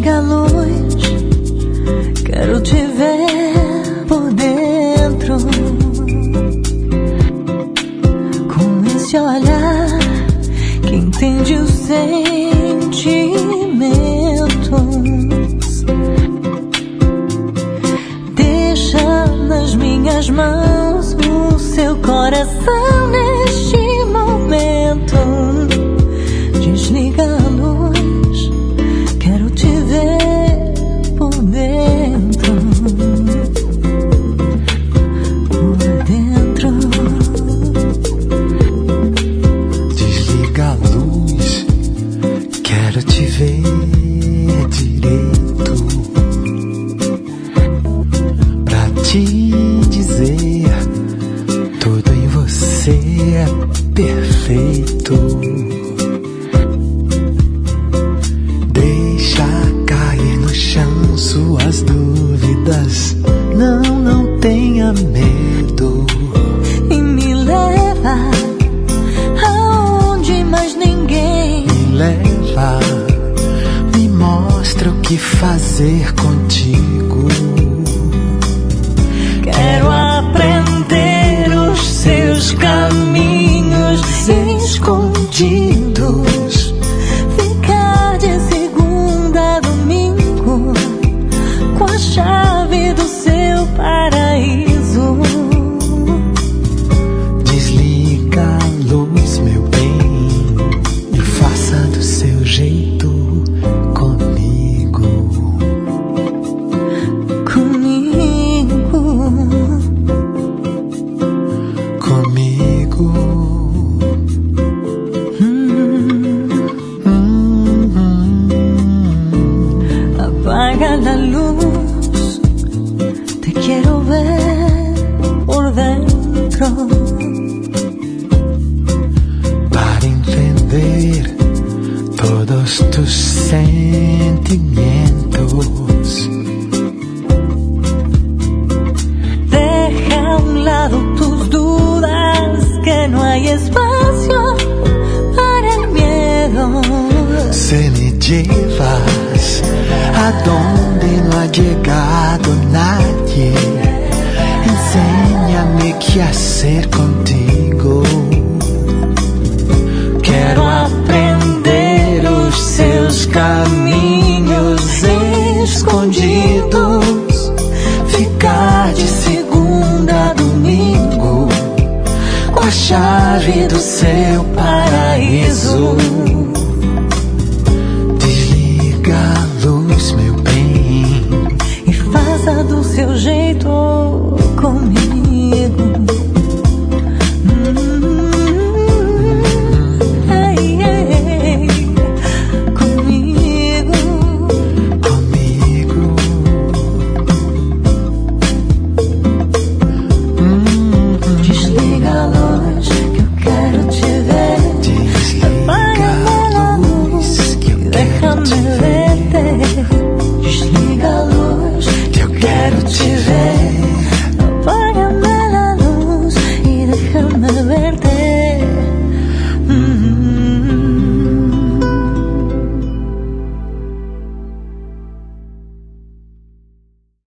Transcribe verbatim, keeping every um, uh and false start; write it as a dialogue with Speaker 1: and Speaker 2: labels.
Speaker 1: Desliga a luz, quero te ver por dentro. Com esse olhar que entende os sentimentos. Deixa nas minhas mãos o seu coração neste momento. Desliga a luz, quero te ver por dentro. Por dentro.
Speaker 2: Desliga a luz, quero te ver direito. Pra te dizer, tudo em você é perfeito. Suas dúvidas, não, não tenha medo.
Speaker 1: E me leva aonde mais ninguém
Speaker 2: me leva, me mostra o que fazer contigo.
Speaker 1: Quero aprender os seus caminhos escondidos. Ficar de segunda a domingo com a chave do seu paraíso.
Speaker 2: Desliga a luz, meu bem, e faça do seu jeito comigo.
Speaker 1: Comigo.
Speaker 2: Comigo.
Speaker 1: Hum.
Speaker 2: Hum, hum, hum.
Speaker 1: Apaga a luz, te quiero ver por dentro.
Speaker 2: Para entender todos tus sentimientos.
Speaker 1: Deja a un lado tus dudas, que no hay espacio para el miedo.
Speaker 2: Se me llevas a donde no ha llegado nadie. Enséñame qué hacer contigo. Quero aprender os seus caminhos escondidos. Ficar de segunda a domingo com a chave do seu pai.